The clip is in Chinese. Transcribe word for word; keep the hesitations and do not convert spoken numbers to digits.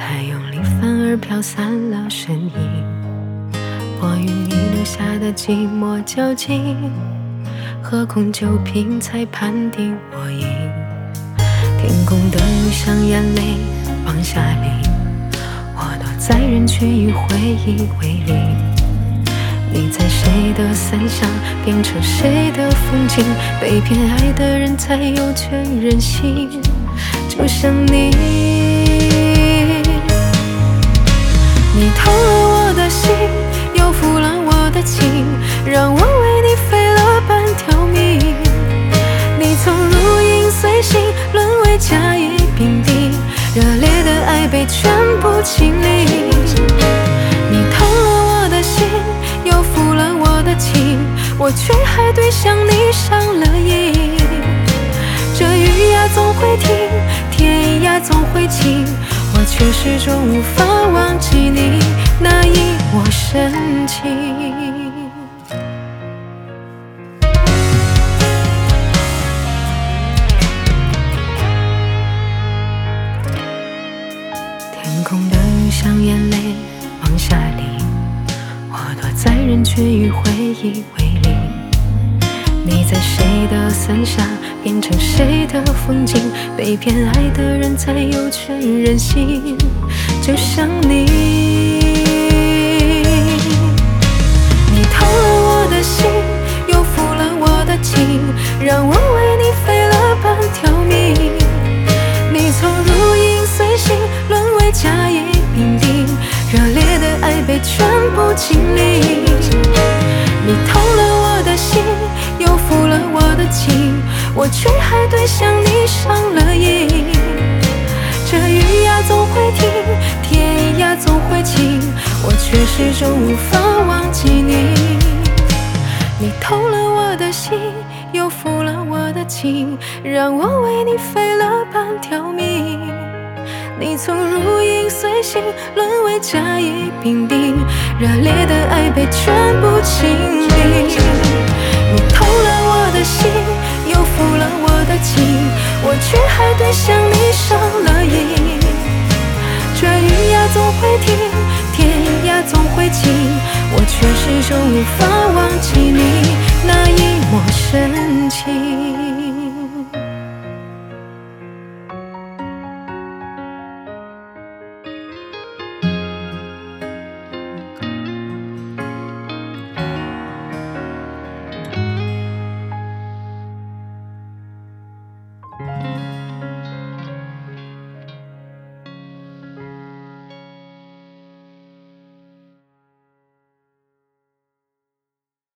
太用力，反而飘散了身影。我与你留下的寂寞交集，喝空酒瓶才判定我赢。天空的雨像眼泪往下淋，我躲在人群与回忆为邻。你在谁的伞下变成谁的风景，被偏爱的人才有权任性。就像你，你偷了我的心，又负了我的情，让我为你废了半条命。你从如影随形沦为甲乙丙丁，热烈的爱被全部清零。你偷了我的心，又负了我的情，我却还对向你上了瘾。这雨呀总会停，天呀总会晴，我却始终无法忘记你那一抹深情。天空的雨像眼泪往下淋，我躲在人群与回忆为邻。你在谁的伞下变成谁的风景，被偏爱的人才有权任性。就像你，你偷了我的心，又负了我的情，让我为你废了半条命。你从如影随形沦为甲乙丙丁，热烈的爱被全部清零。你偷了我的心，又负了我的情，我却还对向你上了瘾。这雨呀总会停，天呀总会晴，我却始终无法忘记你。你偷了我的心，又负了我的情，让我为你废了半条命。你从如影随形沦为甲乙丙丁，热烈的爱被全部清零。你偷了我的心，又负了我的情，我却还对向你上了瘾。这雨呀总会停，天呀总会晴，我却始终无法忘记你那一抹深情。